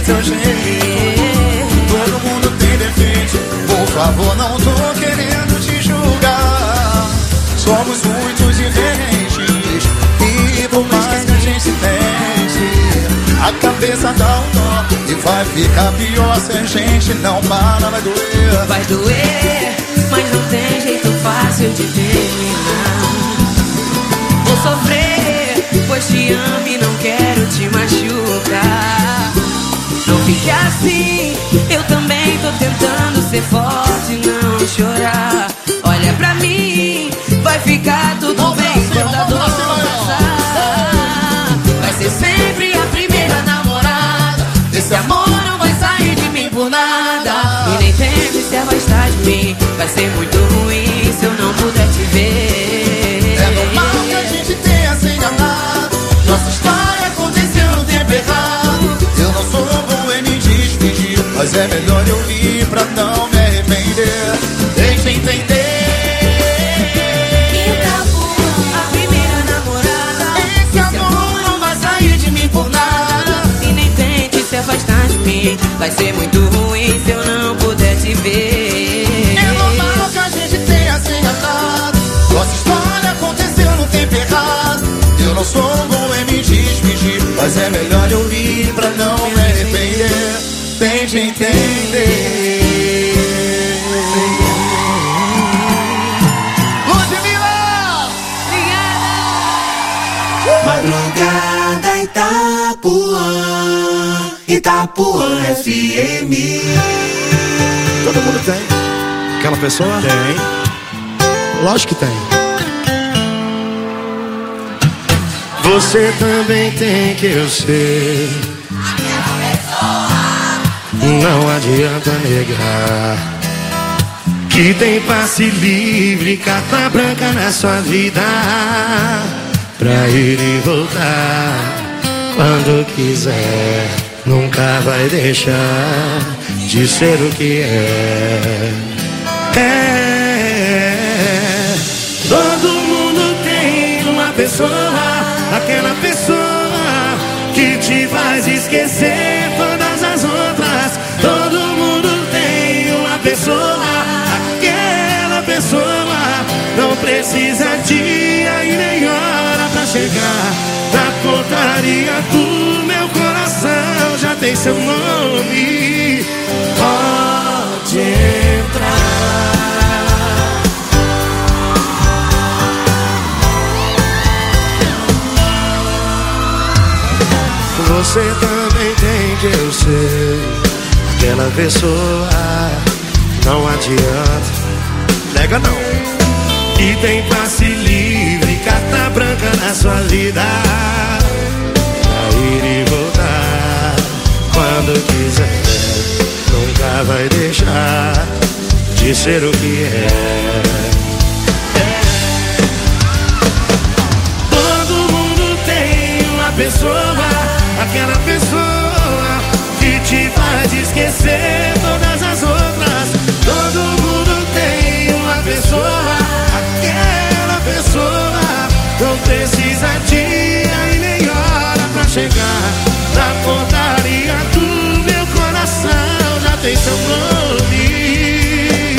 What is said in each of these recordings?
seu jeito. Todo mundo tem defeito, por favor, não tô querendo te julgar. Somos muito diferentes e por mais que a gente tente, a cabeça dá um nó e vai ficar pior se a gente não para. Vai doer, vai doer, mas não tem jeito fácil de terminar. Vou sofrer, pois te amo e não quero te machucar. Não fique assim, eu também tô tentando ser forte e não chorar. Olha pra mim, vai ficar tudo bem quando a dor passar. Vai ser sempre a primeira namorada. Esse amor não vai sair de mim por nada. E nem tente se afastar de mim, vai ser muito ruim se eu não puder te ver. É normal que a gente tenha se enganado. Nossa história aconteceu no tempo errado. Eu não sou bom em me despedir, mas é melhor eu ir pra não me arrepender. Deixa entender. A primeira namorada. Esse amor não vai sair de mim por nada. E nem tente se afastar de mim, vai ser muito ruim se eu não puder te ver. É normal que a gente tenha se enganado. Nossa história aconteceu no tempo errado. Eu não sou bom em me despedir, mas é melhor eu ir pra não me arrepender. Tente entender. Ludmilla! Madrugada Itapuã, Itapuã FM. Todo mundo tem. Aquela pessoa? Tem. Lógico que tem. Você também tem, que eu sei. Não adianta negar que tem passe livre, carta branca na sua vida, pra ir e voltar quando quiser. Nunca vai deixar de ser o que é. Todo mundo tem uma pessoa, aquela pessoa que te faz esquecer todas as outras. Todo mundo tem uma pessoa, aquela pessoa. Não precisa dia e nem hora pra chegar na portaria do meu coração. Já tem seu nome, pode entrar. Você também tem, que eu sei. Aquela pessoa, não adianta, nega não. E tem passe livre, carta branca na sua vida, pra ir e voltar quando quiser. Nunca vai deixar de ser o que é. Todo mundo tem uma pessoa, aquela pessoa que te faz esquecer todas as outras. Todo mundo tem uma pessoa, aquela pessoa. Não precisa dia e nem hora pra chegar na portaria do meu coração. Já tem seu nome.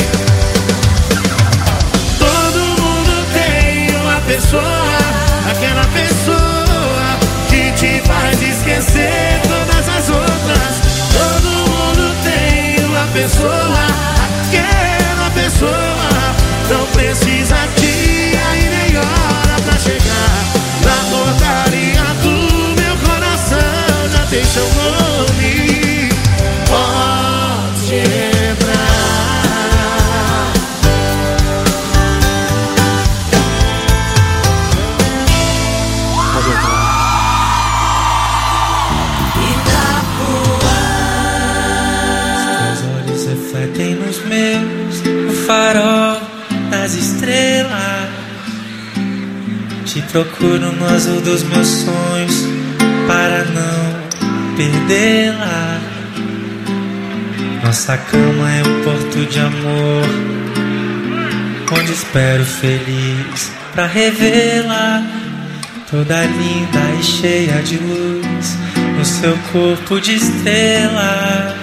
Todo mundo tem uma pessoa, aquela pessoa que te faz esquecer todas as outras. Todo mundo tem uma pessoa, aquela pessoa. Não precisa dia e nem hora pra chegar na portaria do meu coração. Já tem seu nome, pode entrar. Pode entrar. Refletem nos meus o farol das estrelas. Te procuro no azul dos meus sonhos para não perdê-la. Nossa cama é um porto de amor, onde espero feliz pra revê-la. Toda linda e cheia de luz, no seu corpo de estrelas.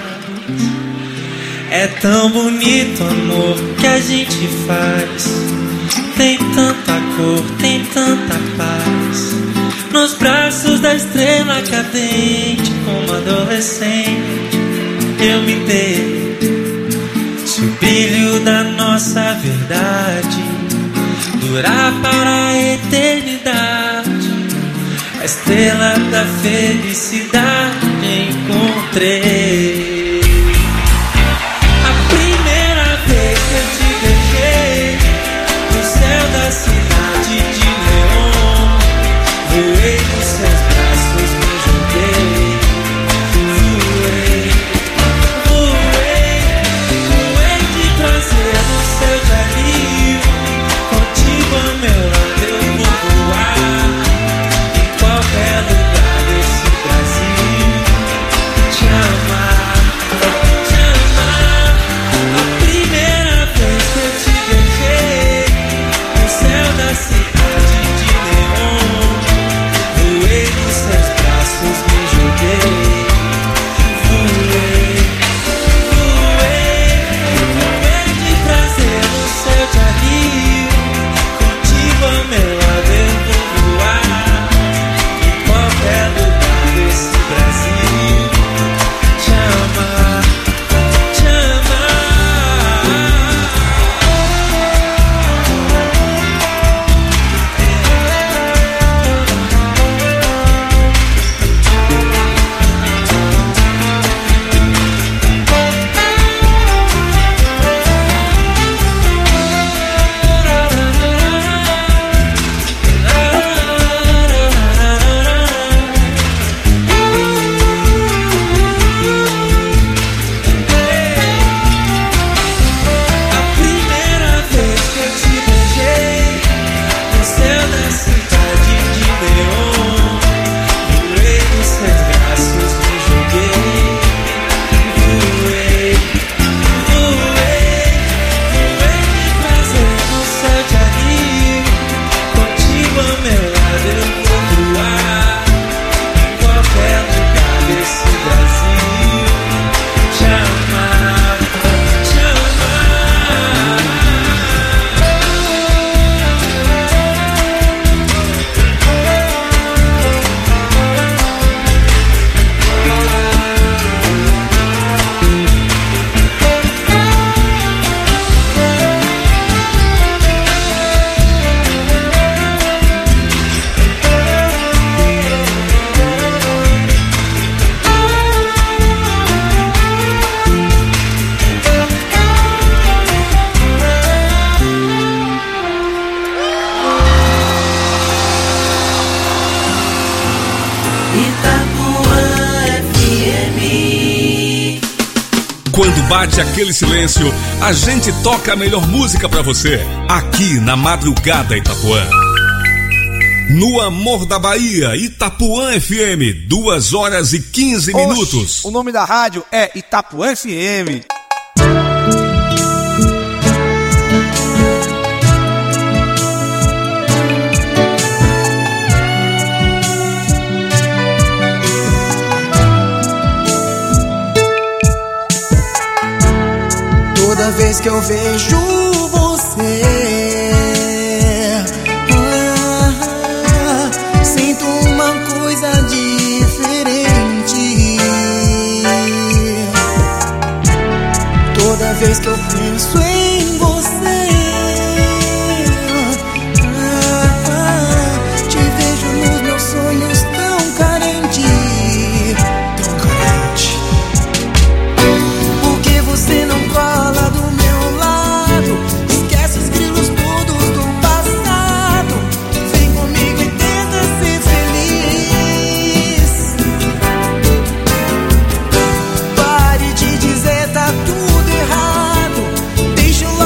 É tão bonito o amor que a gente faz. Tem tanta cor, tem tanta paz. Nos braços da estrela cadente, como adolescente, eu me dei. Se o brilho da nossa verdade durar para a eternidade, a estrela da felicidade encontrei. A primeira vez que eu te beijei no céu da cidade de neon, voei nos seus braços, me joguei. Voei de prazer no céu de alívio. Contigo ao meu lado eu vou voar em qualquer lugar desse Brasil. Te amar, te amar. A primeira vez que eu te beijei no céu da cidade de neon, voei nos seus braços, me joguei. Voei de prazer no céu de alívio. Contigo ao meu lado eu vou voar em qualquer lugar desse Brasil. Te amar, te A primeira vez que eu te beijei no céu da cidade de neon, voei nos seus braços, me joguei. Voei de prazer no céu de alívio. Contigo ao meu lado eu vou voar em qualquer lugar desse Brasil. Te amar, te amar. Itapuã FM. Quando bate aquele silêncio, a gente toca a melhor música pra você, aqui na Madrugada Itapuã. No Amor da Bahia, Itapuã FM, 2h15. Oxe, o nome da rádio é Itapuã FM. Toda vez que eu vejo você, sinto uma coisa diferente. Toda vez que eu penso em você, te vejo nos meus sonhos tão carente, tão carente. Por que você não cola do meu lado? Esquece os grilos todos do passado. Vem comigo e tenta ser feliz. Pare de dizer tá tudo errado. Deixa eu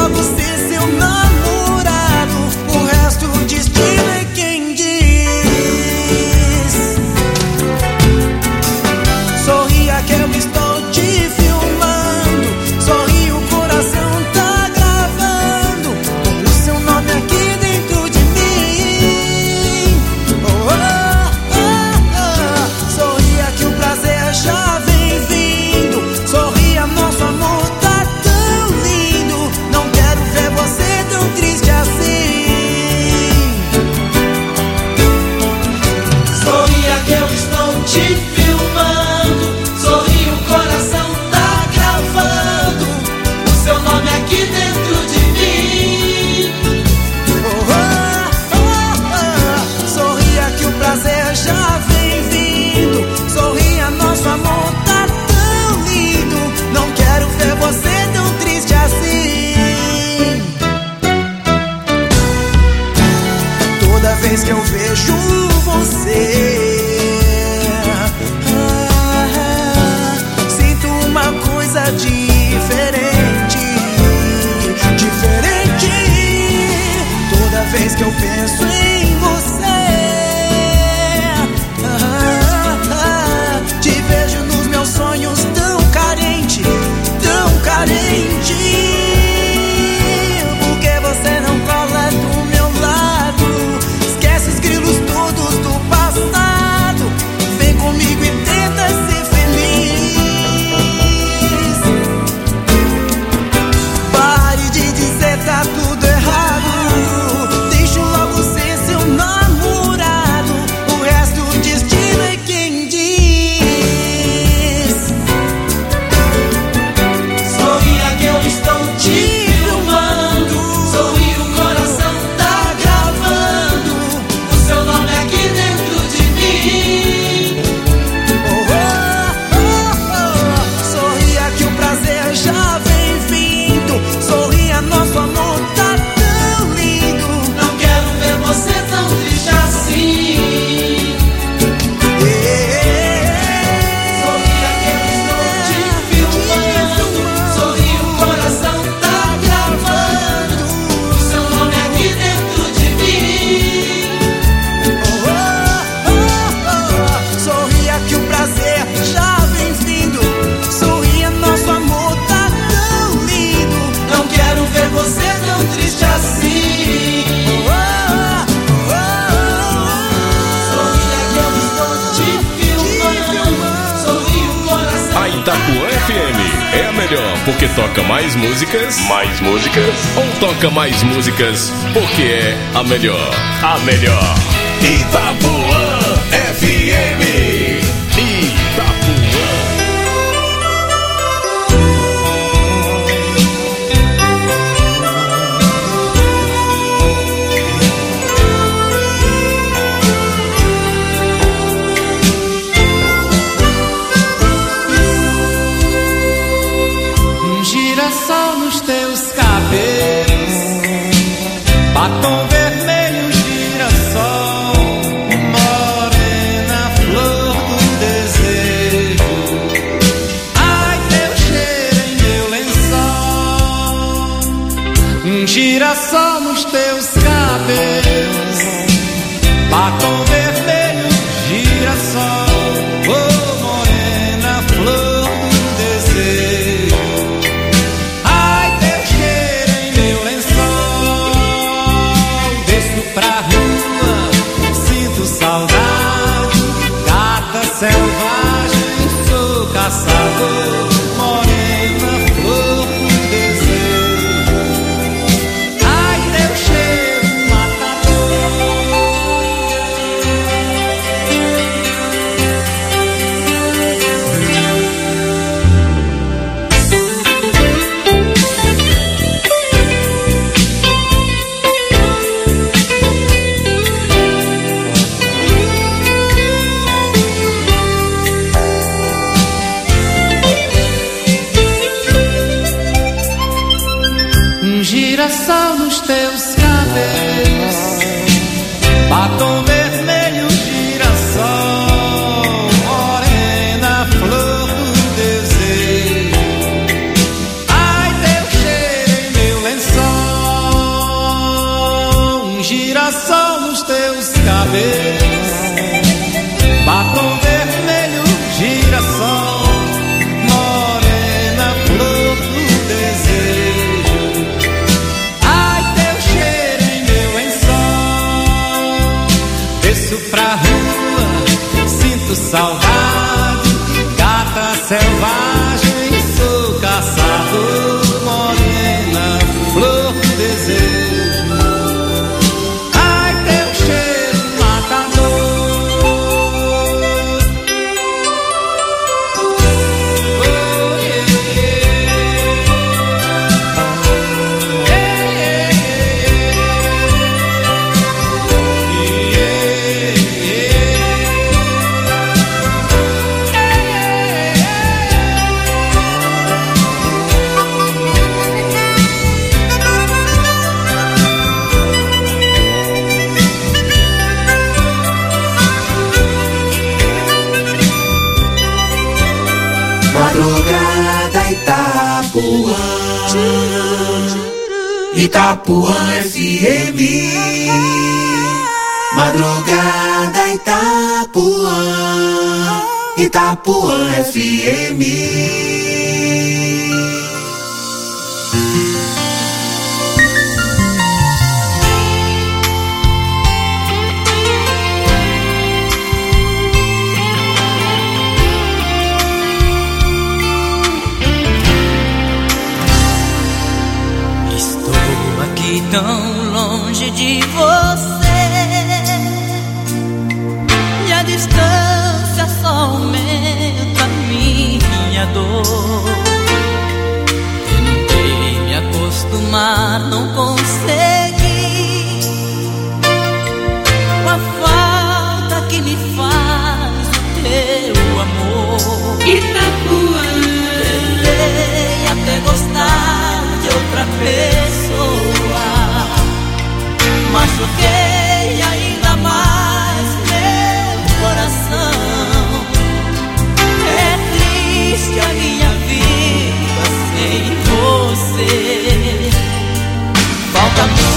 melhor porque toca mais músicas? Mais músicas? Ou toca mais músicas porque é a melhor? A melhor. Itapuã FM. Itapuã. Girassol nos teus cabelos, batom vermelho, girassol, morena, flor do desejo. Ai, teu cheiro em meu lençol. Girassol nos teus cabelos, batom vermelho, girassol, oh, morena, flor do desejo. Selvagem, sou caçador, morena, flor do desejo. Ai, teu cheiro matador. Girassol nos teus cabelos, batom vermelho, girassol, morena, flor do desejo. Ai, teu cheiro em meu lençol. Girassol nos teus cabelos, batom vermelho, girassol, morena, flor do desejo. Pra rua, sinto saudade, gata selvagem, sou caçador, morena, flor do desejo. Ai, teu cheiro matador. Oh, yeah, Madrugada Itapuã, Itapuã FM. Madrugada Itapuã, Itapuã FM. Tão longe de você, e a distância só aumenta minha dor. Tentei me acostumar, não consegui, com a falta que me faz o teu amor. Itapuã, tentei até gostar de outra pessoa, machuquei ainda mais meu coração. É triste a minha vida sem você. Falta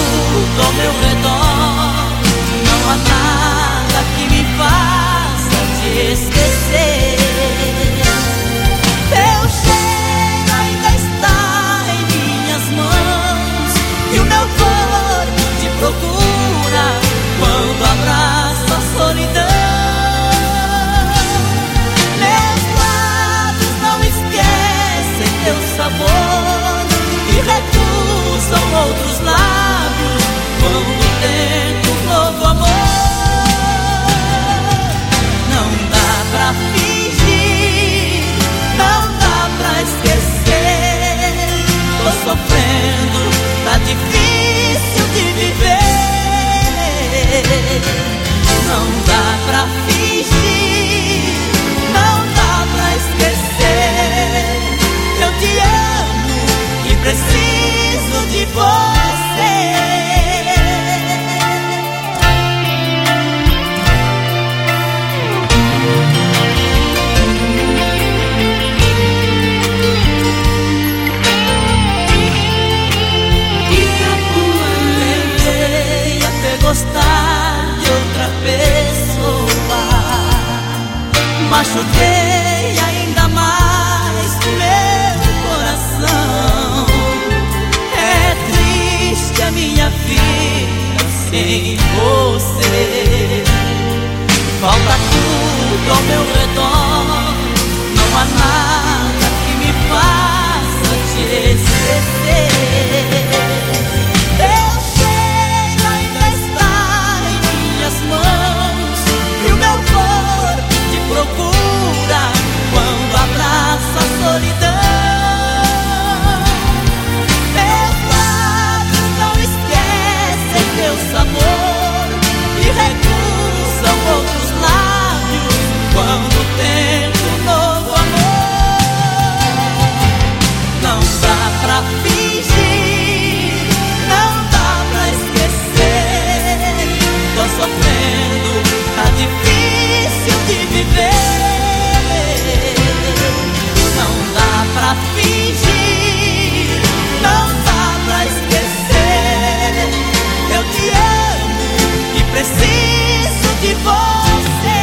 machuquei ainda mais meu coração. É triste a minha vida sem você. Falta tudo ao meu redor, não há nada que me faça te esquecer. Teu cheiro ainda está em minhas mãos e o meu corpo te procura quando abraça a solidão. Meus lábios não esquecem teu sabor e recusam outros lábios quando tento um novo amor. Não dá pra fingir, não dá pra esquecer. Tô sofrendo, tá difícil de viver. Não dá pra fingir, não dá pra esquecer. Eu te amo e preciso de você.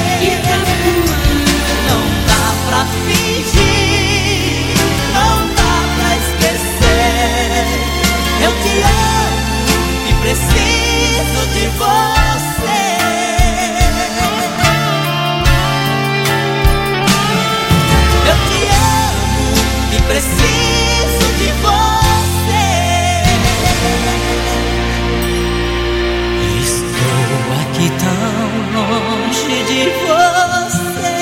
Não dá pra fingir, não dá pra esquecer. Eu te amo e preciso de você. Eu te amo e preciso de você. Estou aqui tão longe de você.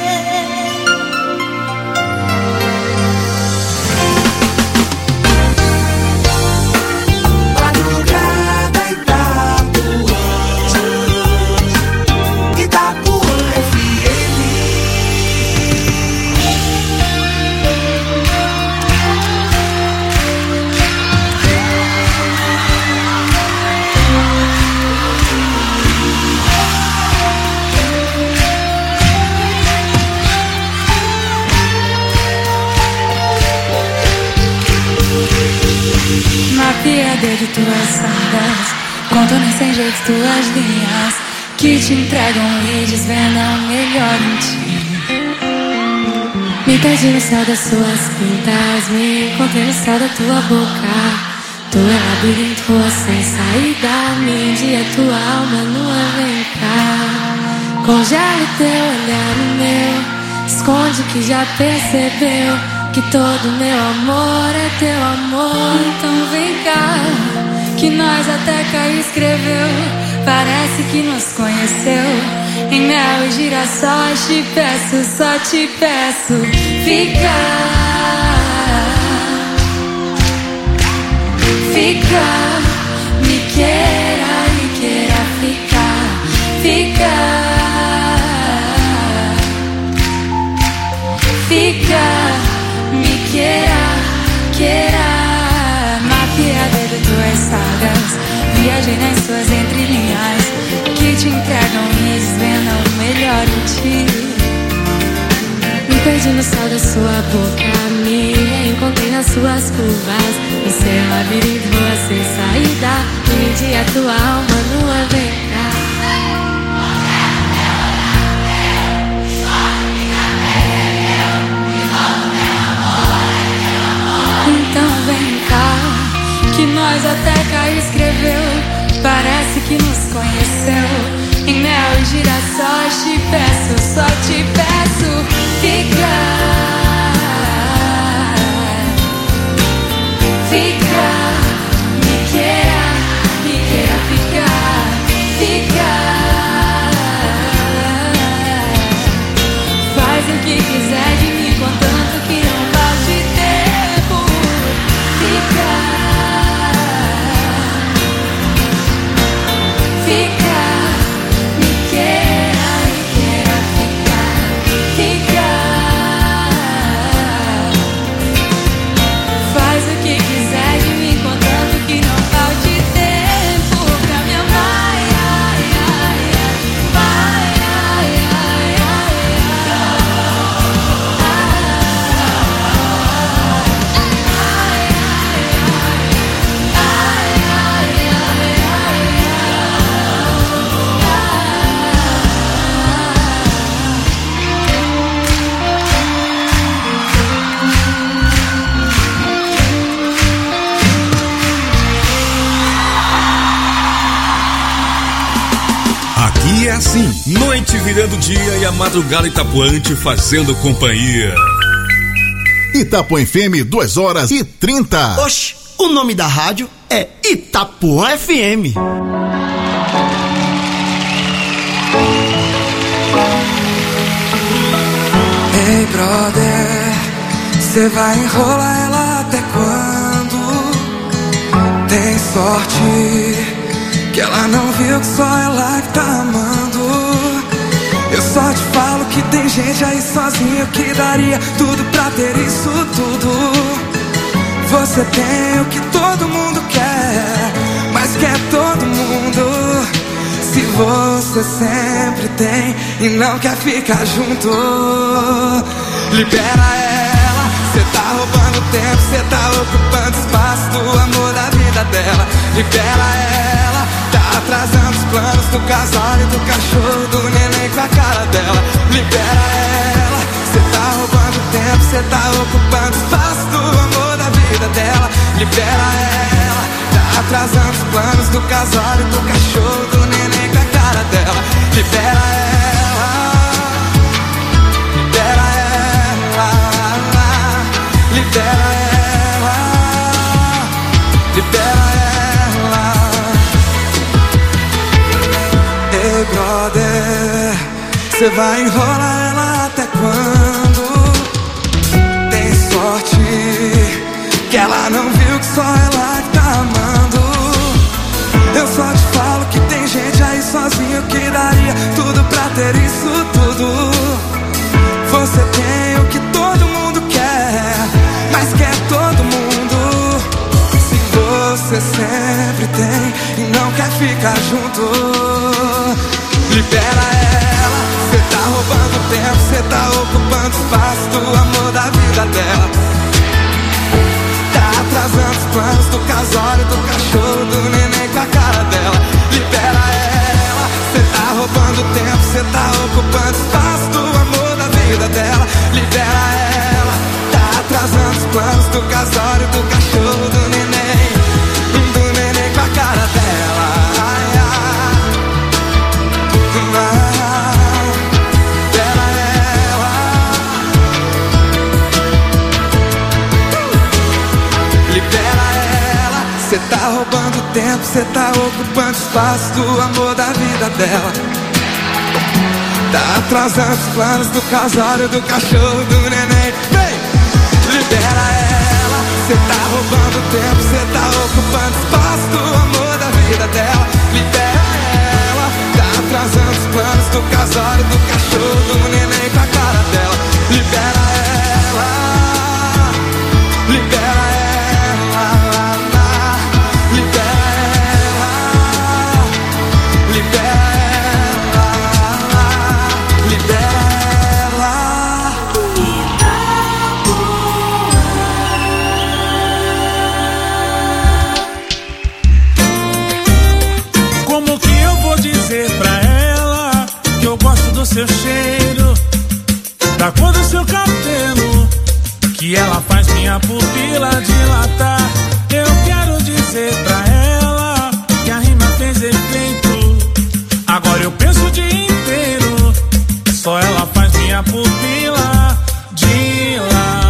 Madrugada Itapuã FM. Mapeador de tuas saudades, contorno sem jeito tuas linhas que te entregam e desvendam o melhor em ti. Me perdi no céu das suas pintas, me encontrei no céu da tua boca. Tu é labirinto, rua sem saída, me india tua alma nua, vem cá. Congela o teu olhar no meu, esconde o que já percebeu, que todo meu amor é teu amor. Então vem cá, que nós até Caio escreveu, parece que nos conheceu. Em mel e girassóis te peço, só te peço, fica. Fica, me queira e queira ficar. Fica. Fica, me queira, queira. Mapeador de tuas sagas, viajei nas suas entrelinhas que te entregam e desvendam o melhor em ti. Me perdi no céu da sua boca, me encontrei nas suas curvas. No seu labirinto, rua sem saída, pedi a tua alma nua, vem cá. Então vem cá, que nós até Caio escreveu, parece que nos conheceu. Em mel e girassóis te peço, só te peço, fica. Fica, me queira ficar. Fica. Faz o que quiser de mim, contanto que não passe tempo. Fica. Fica, me queira e queira ficar. noite virando dia e a madrugada Itapuã te fazendo companhia. Itapuã FM, 2h30. Oxi, o nome da rádio é Itapuã FM. Ei, brother, cê vai enrolar ela até quando? Tem sorte que ela não viu que só ela que tá amando. Eu só te falo que tem gente aí sozinho que daria tudo pra ter isso tudo. Você tem o que todo mundo quer, mas quer todo mundo. Se você sempre tem e não quer ficar junto, libera ela. Cê tá roubando tempo, cê tá ocupando espaço do amor da vida dela. Libera ela, tá atrasando os planos do casal e do cachorro, do neném com a cara dela. Libera ela, cê tá roubando tempo, cê tá ocupando espaço do amor da vida dela. Libera ela, tá atrasando os planos do casal e do cachorro, do neném com a cara dela. Libera ela, libera ela, libera ela, libera ela. Ei, brother, cê vai enrolar ela até quando? Tem sorte que ela não viu que só ela que tá amando. Eu só te falo que tem gente aí sozinho que daria tudo pra ter isso tudo. Você tem o que todo mundo quer, mas quer todo mundo. Se você sempre tem e não quer ficar junto, libera ela. Cê tá roubando tempo, cê tá ocupando espaço do amor da vida dela. Tá atrasando os planos do casório, do cachorro, do neném com a cara dela. Libera ela, cê tá roubando tempo, cê tá ocupando espaço do amor da vida dela. Libera ela, tá atrasando os planos do casório, do cachorro, do neném com a cara dela. Ai, ai, libera ela, libera ela. Cê tá roubando tempo, cê tá ocupando espaço do amor da vida dela. Tá atrasando os planos do casório, do cachorro, do neném. Vem! Libera ela. Cê tá roubando tempo, cê tá ocupando espaço do amor da vida dela. Libera ela. Tá atrasando os planos do casório, do cachorro, do neném com a cara dela. Libera ela. Libera ela. Seu cheiro, da cor do seu cabelo, que ela faz minha pupila dilatar. Eu quero dizer pra ela que a rima fez efeito. Agora eu penso o dia inteiro, só ela faz minha pupila dilatar.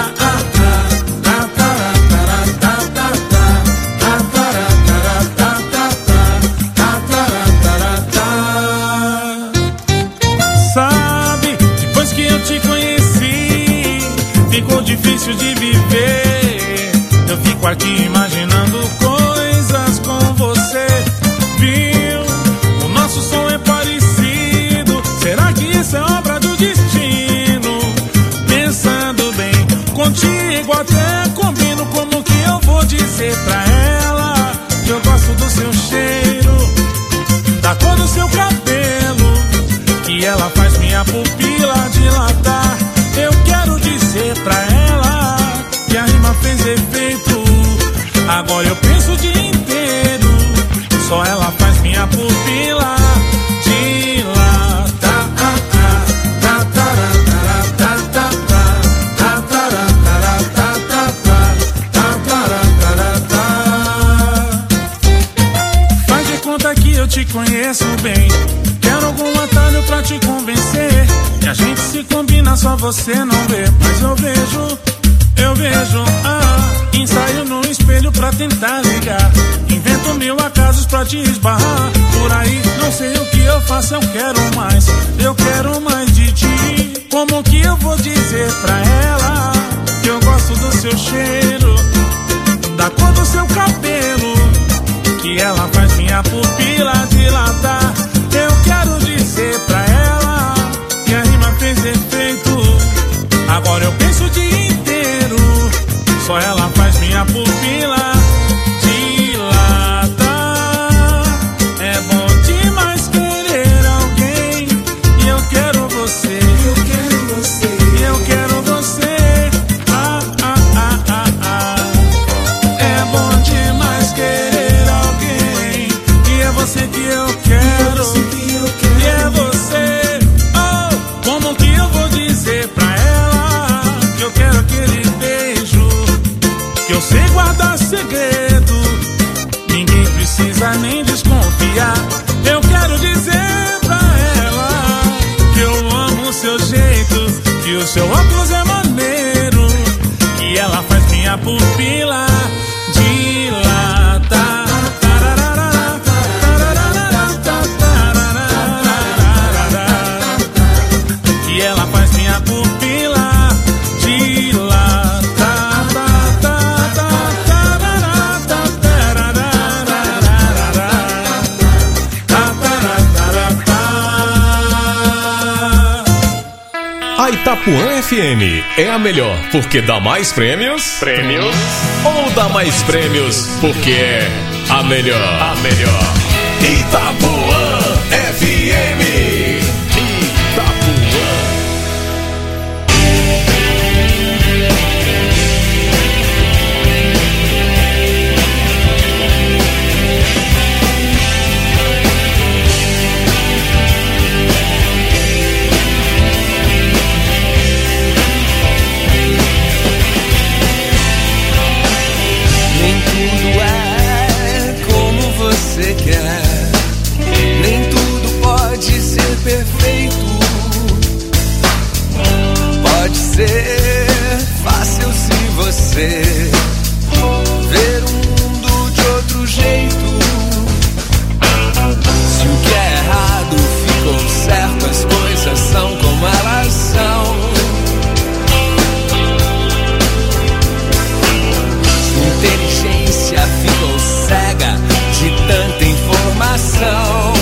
Difícil de viver, eu fico aqui imaginando coisas com você. Viu? O nosso som é parecido. Será que isso é obra do destino? Pensando bem, contigo até combino. Como que eu vou dizer pra ela que eu gosto do seu cheiro, da cor do seu cabelo, que ela faz minha pupila dilatar. Eu quero dizer pra ela que a rima fez efeito. Agora eu penso o dia inteiro, só ela faz minha pupila dilatar. Faz de conta que eu te conheço bem. Quero algum atalho pra te te convencer que a gente se combina, só você não vê. Mas eu vejo, ensaio no espelho pra tentar ligar. Invento mil acasos pra te esbarrar. Por aí, não sei o que eu faço, eu quero mais de ti. Como que eu vou dizer pra ela que eu gosto do seu cheiro, da cor do seu cabelo, que ela faz minha pupila dilatar? Eu quero dizer pra ela que a rima fez efeito. Agora eu penso o dia inteiro, só ela faz minha pupila dilatar. É bom demais querer alguém, e eu quero você, e eu quero você. É bom demais querer alguém, e é você que eu quero, e é você. Oh, como que eu vou dizer pra ela que eu quero aquele beijo, que eu sei guardar segredo, ninguém precisa nem desconfiar. Eu quero dizer pra ela que eu amo o seu jeito, que o seu óculos é maneiro, que ela faz minha pupila dilatar. Que ela faz minha pupila dilatar. A Itapuã FM é a melhor porque dá mais prêmios? Ou dá mais prêmios porque é a melhor? Itapuã FM. Você quer, nem tudo pode ser perfeito. Pode ser fácil se você ver o mundo de outro jeito. Se o que é errado ficou certo, as coisas são como elas são. Se a inteligência ficou cega de tanta informação,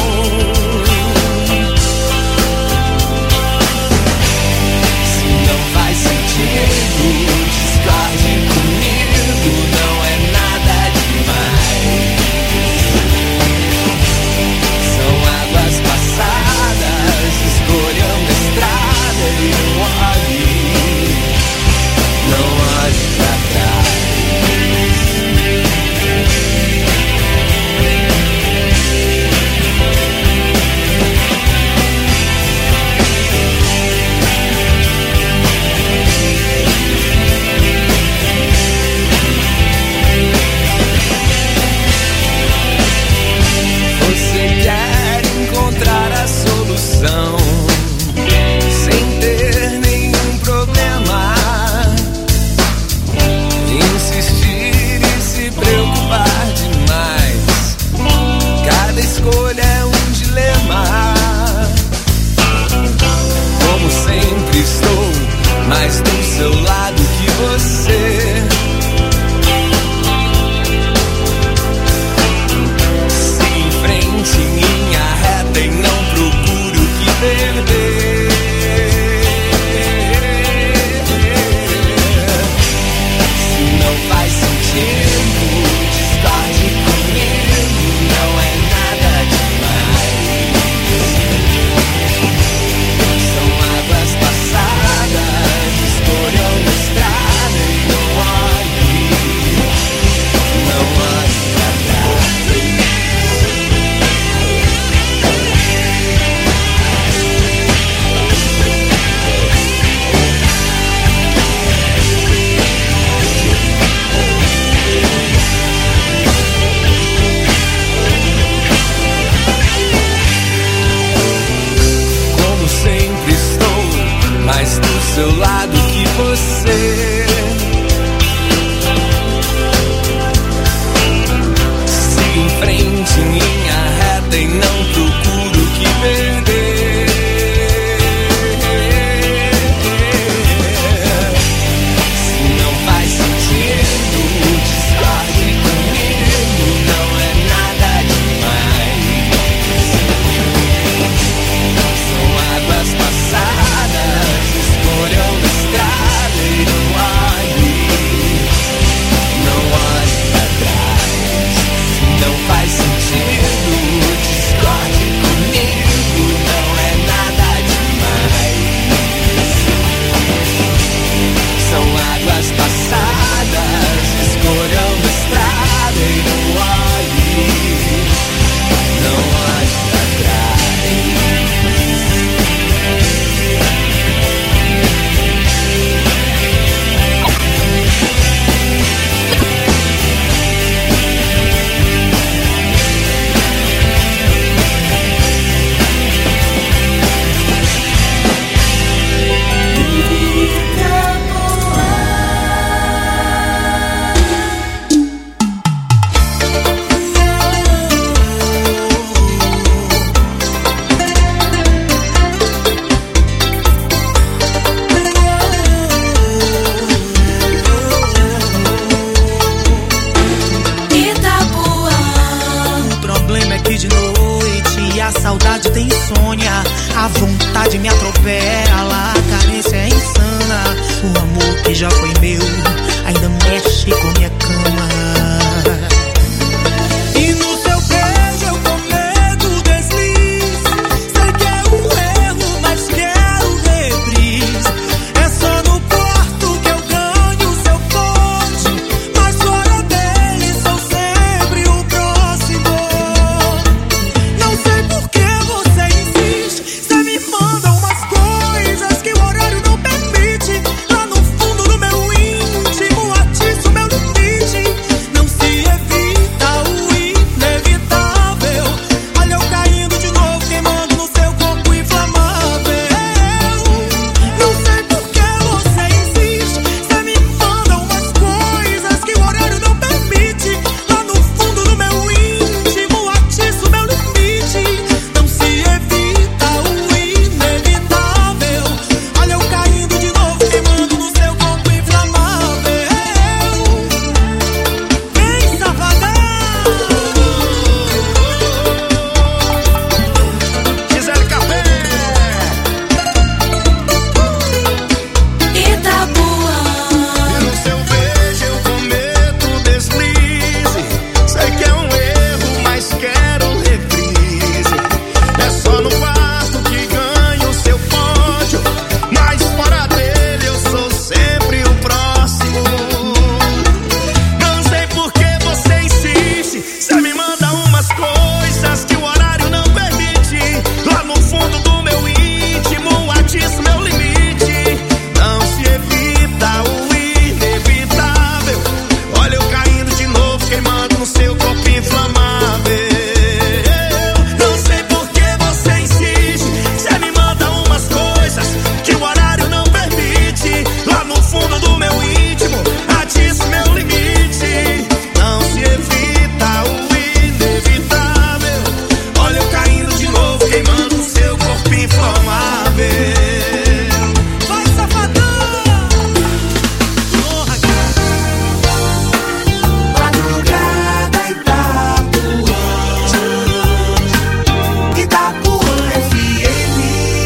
se não faz sentido, discorde comigo, não é nada demais. São águas passadas, escolham a estrada e não olhe pra trás. Encontrar a solução sem ter nenhum problema, insistir e se preocupar demais. Cada escolha é um dilema. Como sempre estou mais do seu lado que você. E não procure o que perder. Se não faz sentido, discorde comigo, não é nada demais. São águas passadas, escolham a estrada e não olhe pra trás. seu lado que você siga em frente em linha reta e não procure o que perder. Se não faz sentido, discorde comigo, não é nada demais. São águas passadas, escolham a estrada e não olhe pra trás. Se não faz sentido, discorde comigo, não é nada demais. São águas passadas, escolham a estrada e não olhe pra trás. O problema é que de noite a saudade tem insônia, a vontade me atropela, a carência é insana. O amor que já foi meu ainda mexe com minha cama. E no seu beijo eu cometo deslize. Sei que é um erro, mas quero reprise. É só no quarto que eu ganho seu pote, mas fora dele sou sempre o próximo. Não sei por que você insiste. Você me manda umas coisas que o horário não permite. Lá no fundo do meu íntimo atiça o meu limite. Não se evita o inevitável. Olha eu caindo de novo, queimando no seu corpo inflamável. Não sei por que você insiste. Você me manda umas coisas que o horário não permite. Lá no fundo do meu íntimo atiça o meu limite. Não se evita o inevitável. Olha eu caindo de novo, queimando no seu corpo inflamável. Vem, safadão. Gisele Café. Itapuã. E no seu beijo eu cometo deslize. Sei que é um erro, mas quero reprise. É só no quarto que ganho seu pódio, mas fora dele eu sou sempre o próximo. Não sei por que você insiste. Você me manda umas coisas que o horário não permite. Lá no fundo do meu íntimo atiça o meu limite. Não se evita o inevitável. Olha eu caindo de novo, queimando no seu corpo inflamável. Não sei por que você insiste. Você me manda umas coisas que o horário não permite. Lá no fundo do meu íntimo atiça o meu limite. Não se evita o inevitável. Olha eu caindo de novo, queimando no seu corpo inflamável. Vai, safadão. Porra, Madrugada Itapuã FM.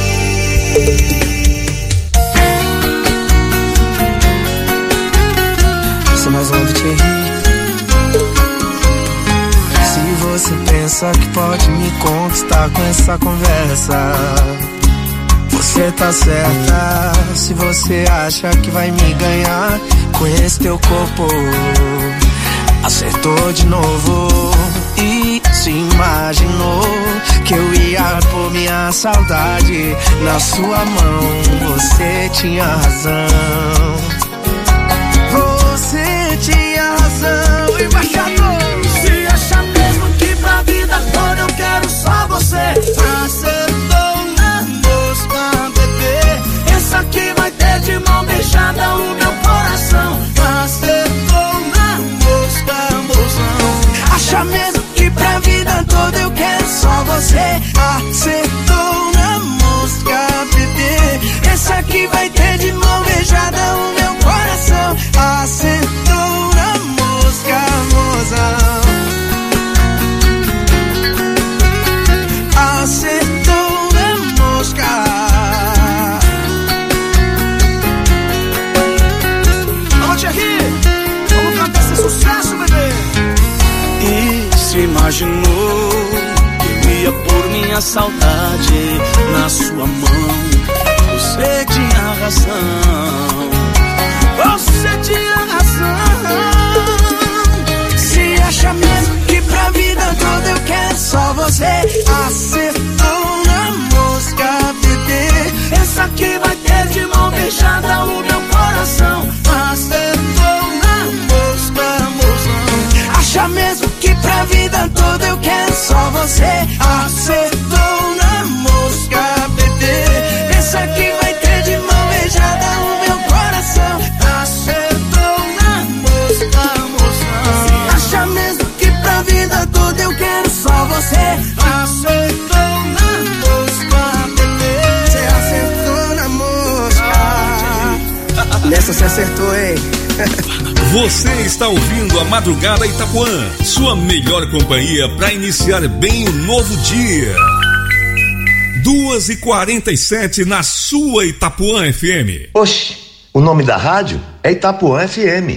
sou mais um do Thierry. Se você pensa que pode me conquistar com essa conversa, você tá certa. Se você acha que vai me ganhar com esse teu corpo, acertou de novo. E se imaginou que eu ia pôr minha saudade na sua mão. Você tinha razão. Você tinha razão, embaixador. Se acha mesmo que pra vida toda eu quero só você, acertou na mosca, bebê. Essa aqui vai ter de que vai ter de mão beijada o meu coração. Acertou na mosca, mozão. Acertou na mosca. Vamos, Thierry, vamos cantar esse sucesso, bebê. E se imaginou que eu ia pôr minha saudade na sua mão. Você tinha razão. Você tinha razão. Se acha mesmo que pra vida toda eu quero só você. Acertou na mosca, bebê. Essa que vai ter de mão beijada o meu coração. Acertou na mosca, mozão. Acha mesmo que pra vida toda eu quero só você. Acertou na mosca, bebê. Essa que vai ter de mão beijada o meu coração. Acertou na mosca, mozão. Acha mesmo que pra vida toda eu quero só você. Acertou na mosca, bebê. Você acertou na mosca. Nessa você acertou, hein? Você está ouvindo a Madrugada Itapuã, sua melhor companhia para iniciar bem o novo dia. 2h47 na sua Itapuã FM. Oxe, o nome da rádio é Itapuã FM.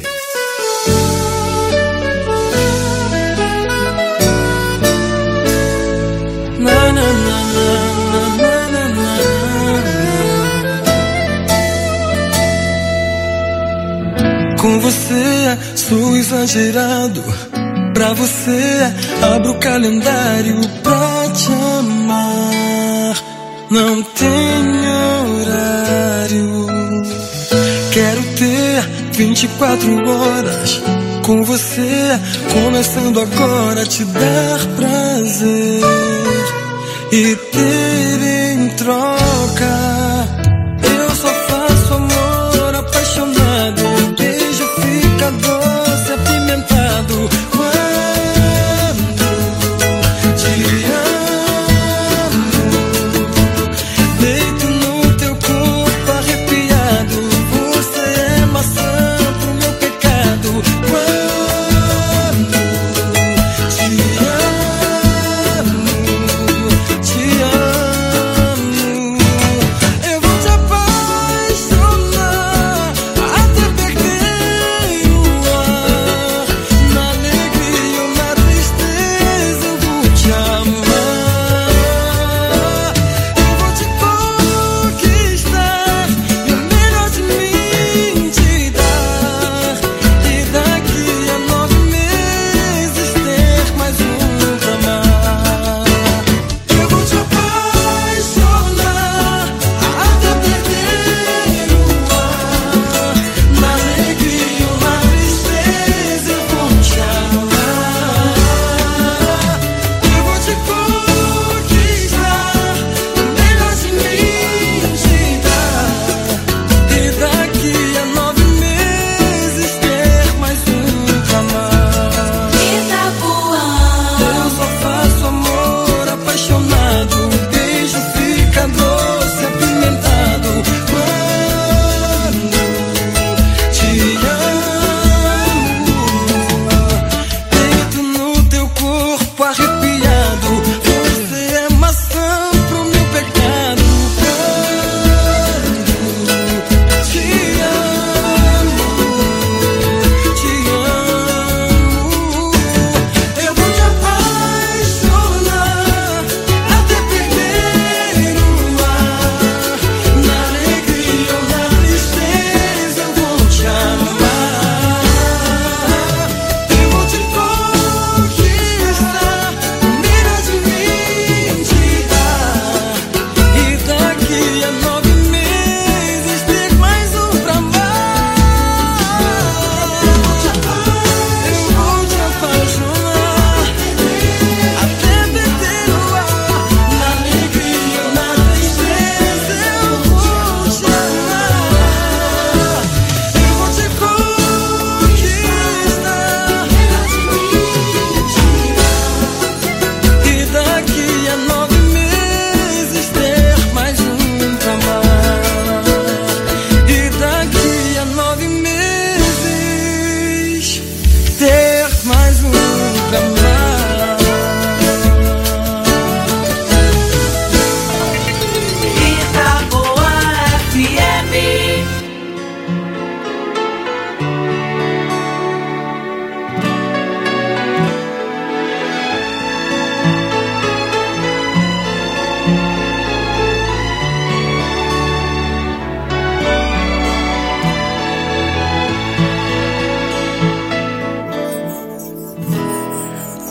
Com você sou exagerado. Pra você abro o calendário pra te amar. Não tem horário. Quero ter 24 horas com você, começando agora a te dar prazer e ter em troca. Eu só faço amor apaixonado. O beijo fica doce, apimentado quando te amo. Deito no teu corpo arrepiado. Você é maçã pro meu pecado. Quando te amo, te amo.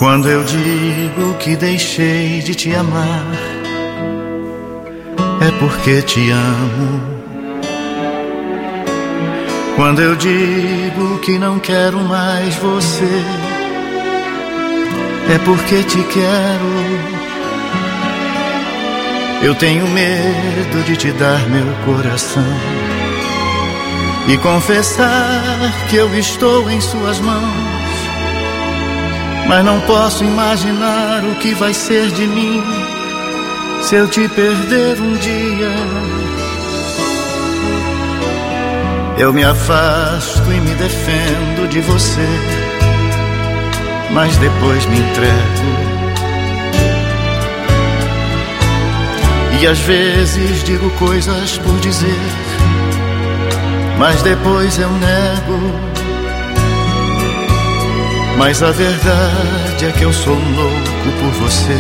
Quando eu digo que deixei de te amar, é porque te amo. Quando eu digo que não quero mais você, é porque te quero. Eu tenho medo de te dar meu coração e confessar que eu estou em suas mãos. Mas não posso imaginar o que vai ser de mim se eu te perder um dia. Eu me afasto e me defendo de você, mas depois me entrego. E às vezes digo coisas por dizer, mas depois eu nego. Mas a verdade é que eu sou louco por você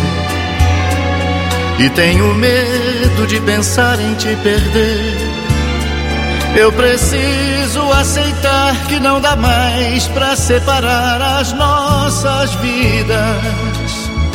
e tenho medo de pensar em te perder. Eu preciso aceitar que não dá mais pra separar as nossas vidas.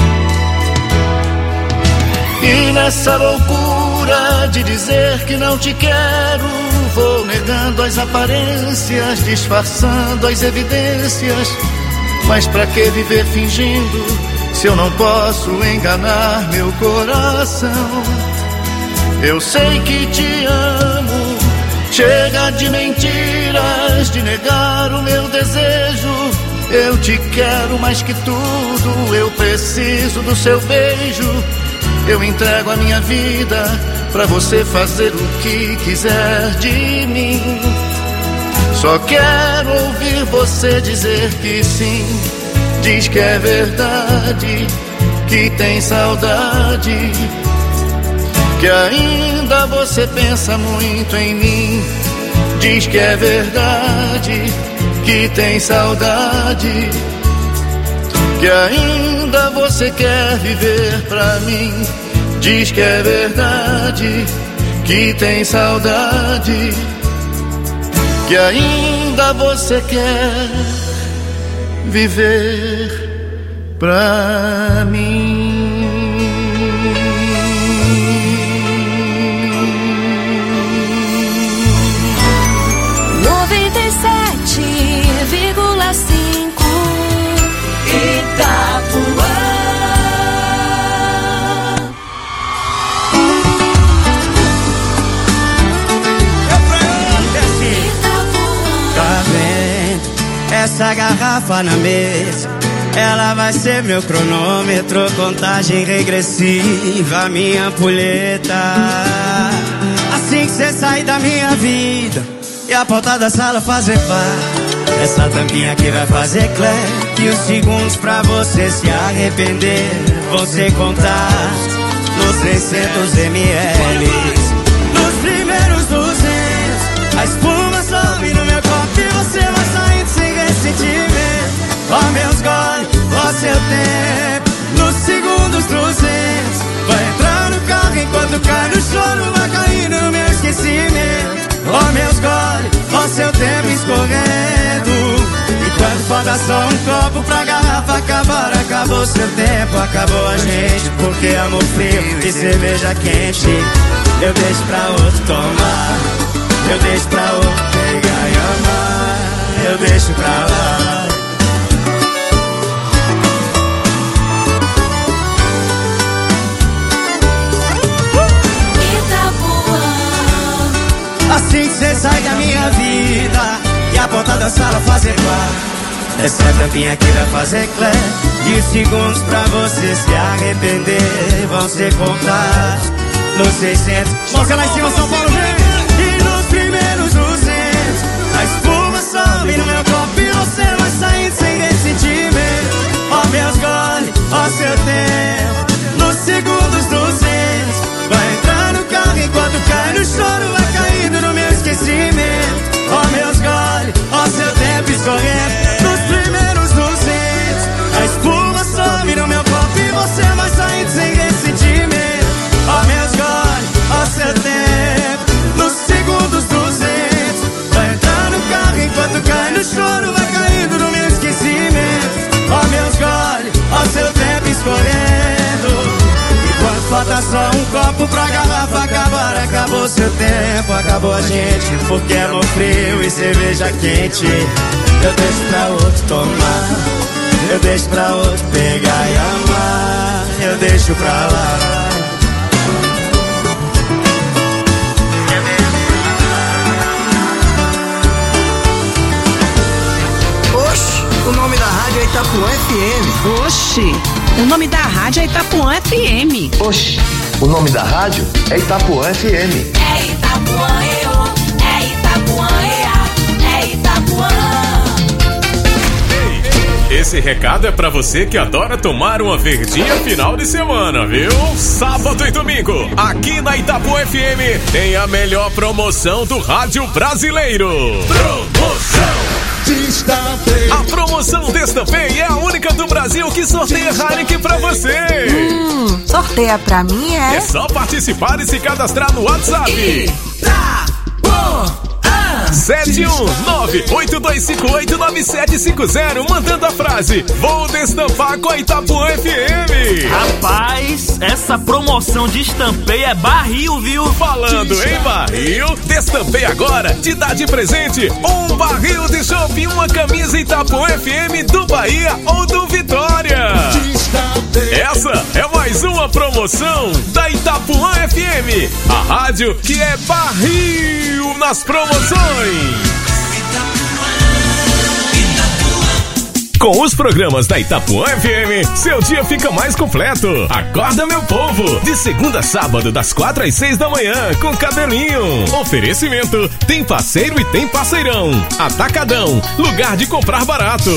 E nessa loucura de dizer que não te quero, vou negando as aparências, disfarçando as evidências. Mas pra que viver fingindo se eu não posso enganar meu coração? Eu sei que te amo, chega de mentiras, de negar o meu desejo. Eu te quero mais que tudo, eu preciso do seu beijo. Eu entrego a minha vida pra você fazer o que quiser de mim. Só quero ouvir você dizer que sim. Diz que é verdade, que tem saudade, que ainda você pensa muito em mim. Diz que é verdade, que tem saudade, que ainda você quer viver pra mim. Diz que é verdade, que tem saudade, que ainda você quer viver pra mim. 97,5 Itapuã. Essa garrafa na mesa, ela vai ser meu cronômetro, contagem regressiva, minha ampulheta. Assim que cê sair da minha vida e a porta da sala fazer par, essa tampinha aqui vai fazer clap. E os segundos pra você se arrepender vão ser contados nos 600 ml. Nos primeiros 200, a espuma some no meu copo e você vai saindo sem ressentimento. Ó meus goles, ó seu tempo. Nos segundos 200, vai entrar no carro enquanto cai no choro, vai caindo no meu esquecimento. Ó meus goles, ó seu tempo escorrendo. E quando falta só um copo pra garrafa acabar, acabou seu tempo, acabou a gente. Porque amor frio e cerveja quente eu deixo pra outro tomar, eu deixo pra outro pegar e amar, eu deixo pra lá. Assim que cê sai da minha vida e a porta da sala fazer igual, essa tampinha aqui vai fazer clap. E os segundos pra você se arrepender vão ser contados nos 600. Mostra lá em cima, São Paulo, vem! E nos primeiros 200, a espuma sobe no meu copo e você vai saindo sem ressentimento. Ó meus goles, ó seu tempo. Nos segundos 200, vai entrar no carro enquanto cai no choro, vai caindo no meu esquecimento. Ó meus goles, ó seu tempo escorrendo. Nos primeiros 200, a espuma sobe no meu copo e você vai saindo sem ressentimento. Ó meus goles, ó seu tempo. tempo acabou a gente, porque amor frio e cerveja quente. Eu deixo pra outro tomar, eu deixo pra outro pegar e amar, eu deixo pra lá. O nome da rádio é Itapuã FM. Oxi, o nome da rádio é Itapuã FM. Oxi, o nome da rádio é Itapuã FM. É Itapuã, é Itapuã, é Itapuã. Esse recado é pra você que adora tomar uma verdinha final de semana, viu? Sábado e domingo, aqui na Itapuã FM, tem a melhor promoção do rádio brasileiro. Promoção Destampei. A promoção Destampei é a única do Brasil que sorteia Heineken pra você. Sorteia pra mim, é? É só participar e se cadastrar no WhatsApp. 719-8258-9750, mandando a frase: vou destampar com a Itapuã FM. Rapaz, essa promoção de Destampei é barril, viu? Falando em barril, Destampei agora te dá de presente um barril de chopp e uma camisa Itapuã FM do Bahia ou do Vitória. Essa é mais uma promoção da Itapuã FM, a rádio que é barril nas promoções. Com os programas da Itapuã FM, seu dia fica mais completo. Acorda, meu povo! De segunda a sábado, das 4 às 6 da manhã, com Cabelinho. Oferecimento: tem parceiro e tem parceirão. Atacadão, lugar de comprar barato.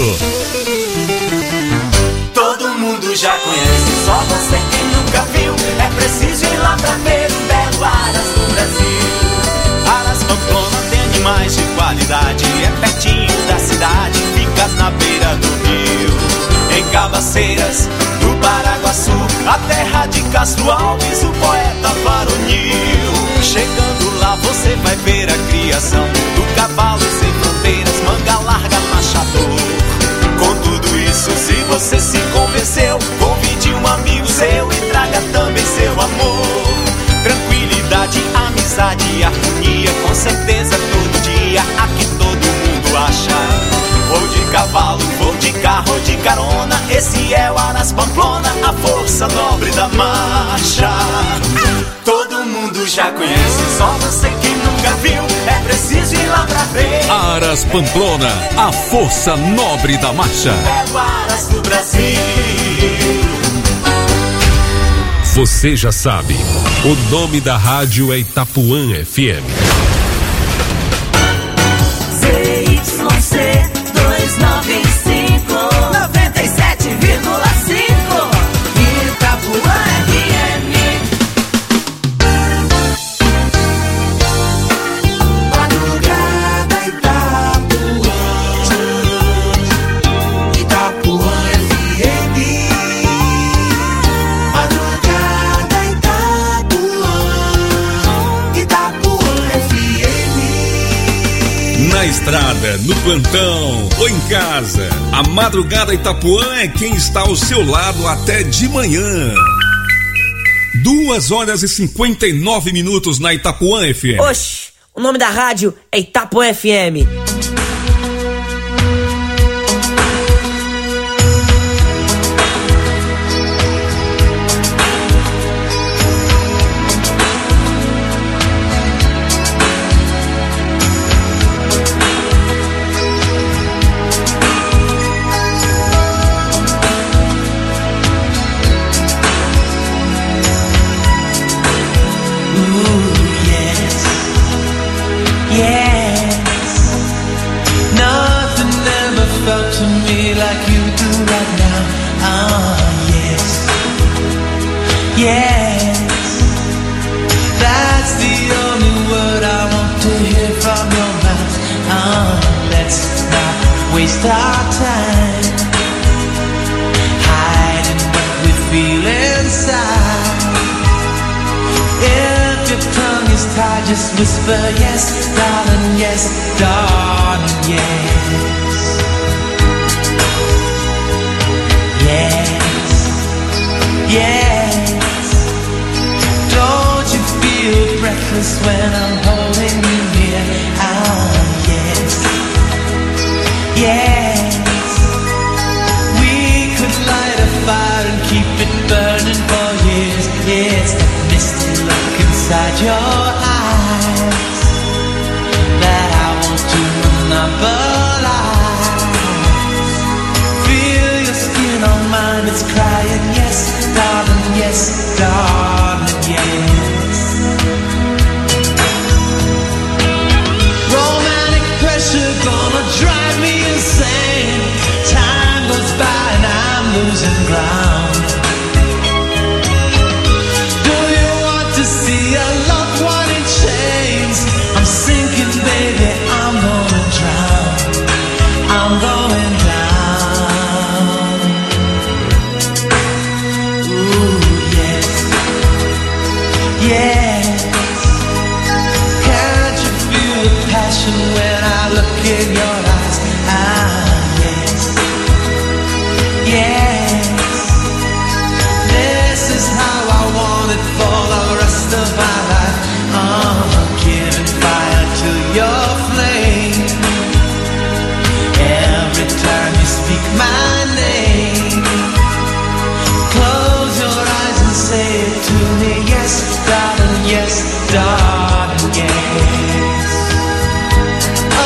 Todo mundo já conhece, só você que nunca viu. É preciso ir lá pra ver um belo Aras do Brasil. Aras Pamplona tem animais de qualidade, é pertinho da cidade, fica na beira do rio. Em Cabaceiras, do Paraguaçu, a terra de Castro Alves, o poeta varonil. Chegando lá você vai ver a criação do cavalo sem fronteiras, manga larga, machador. Com tudo isso, se você se convenceu, convide um amigo seu e traga também seu amor. Tranquilidade, amizade e harmonia, com certeza todo dia aqui todo mundo acha. Vou de cavalo, vou de carro, de carona, esse é o Aras Pamplona, a força nobre da marcha. Todo mundo já conhece, só você que nunca viu, é preciso ir lá pra ver. Aras Pamplona, a força nobre da marcha. É o Aras do Brasil. Você já sabe, o nome da rádio é Itapuã FM. ZYC 295 97,5 Itapuã FM. Madrugada Itapuã, Itapuã FM. Madrugada Itapuã, Itapuã FM. Na estrada, no plantão ou em casa, a Madrugada Itapuã é quem está ao seu lado até de manhã. 2h59 na Itapuã FM. Oxi, o nome da rádio é Itapuã FM. Yes, that's the only word I want to hear from your mouth. Let's not waste our time hiding what we feel inside. If your tongue is tied, just whisper yes, darling, yes, darling, yes. Yes, yes. Don't you feel breath breathless when I'm holding you near. Ah, yes, yes. We could light a fire and keep it burning for years. Yes, that misty look inside your eyes that I want to monopolize. Feel your skin on mine, it's crying. Yes, darling, yes, darling, yes. Romantic pressure gonna drive me insane. Time goes by and I'm losing ground. Do you want to see a loved one in chains? I'm sinking, baby, I'm gonna drown. I'm going down. Ooh, yes, yes. Can't you feel the passion when I look in your eyes? Ah, yes, yes. This is how I want it for the rest of my life. Giving fire to your flame. Every time you speak my name, close your eyes and say it to me. Yes, darling, yes, darling, yes. Oh,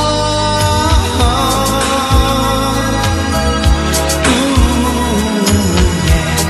ooh, yes.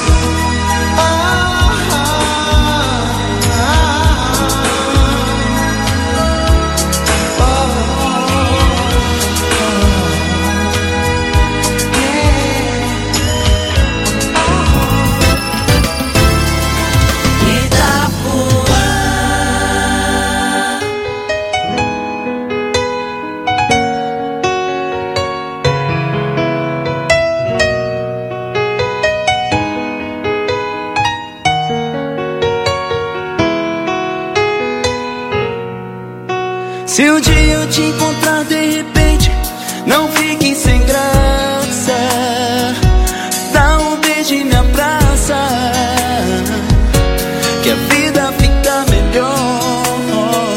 Se um dia eu te encontrar de repente, não fique sem graça. Dá um beijo e me abraça, que a vida fica melhor.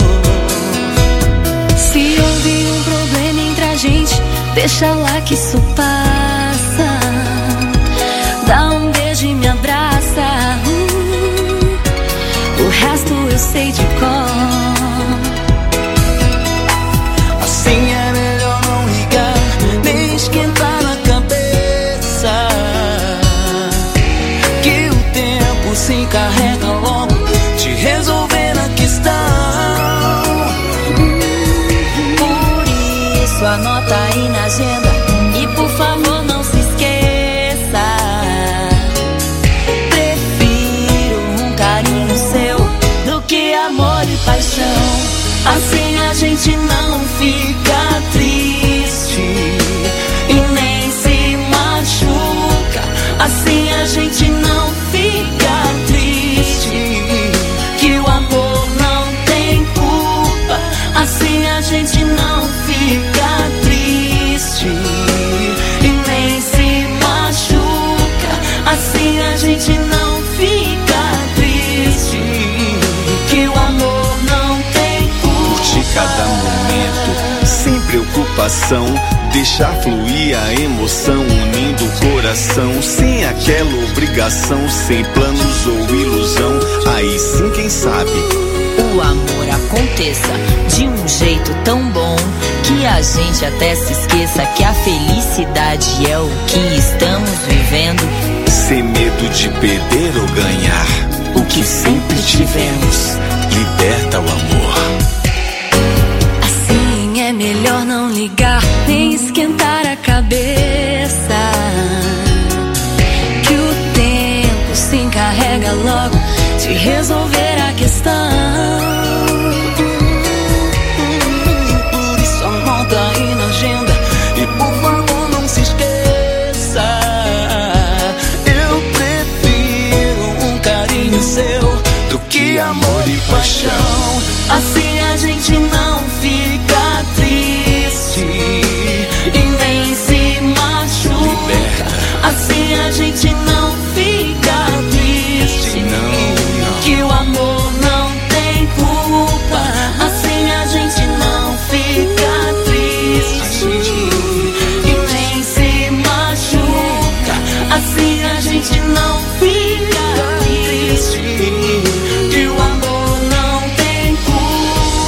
Se houve um problema entre a gente, deixa lá que isso passa. Dá um beijo e me abraça. O resto eu sei de cor. Assim é melhor não ligar, nem esquentar na cabeça, que o tempo se encarrega logo de resolver a questão. Por isso anota aí na agenda e por favor não se esqueça. Prefiro um carinho seu do que amor e paixão. Assim a gente não fica triste e nem se machuca. Assim a gente não fica triste, que o amor não tem culpa. Assim a gente não fica triste e nem se machuca. Assim a gente não fica triste, que o amor não tem culpa. Cada momento, sem preocupação, deixar fluir a emoção, unindo o coração, sem aquela obrigação, sem planos ou ilusão. Aí sim, quem sabe o amor aconteça de um jeito tão bom que a gente até se esqueça que a felicidade é o que estamos vivendo, sem medo de perder ou ganhar o que sempre tivemos. Liberta o amor.